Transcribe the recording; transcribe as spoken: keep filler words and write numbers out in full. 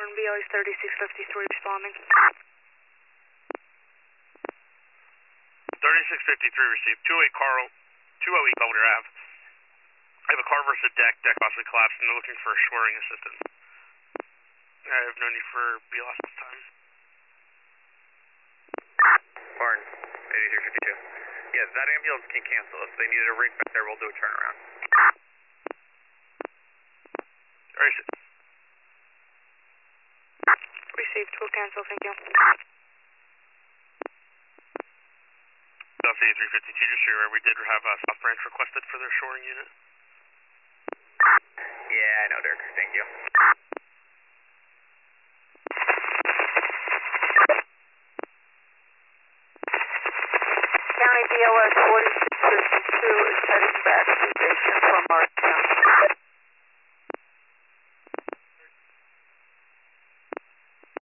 Northern B I thirty-six fifty-three responding. thirty-six fifty-three received. two oh eight Carl, two oh eight Belvedere Ave. I have a car versus a deck, deck possibly collapsed, and they're looking for shoring assistance. I have no need for B L S this time. Barn, eighty-three fifty-two. Yeah, that ambulance can cancel. If they needed a rig back there, we'll do a turnaround. Alright. Received, we'll cancel, thank you. South eighty-three fifty-two, just so you're aware, we did have a South Branch requested for their shoring unit. Yeah, I know, Dirk. Thank you.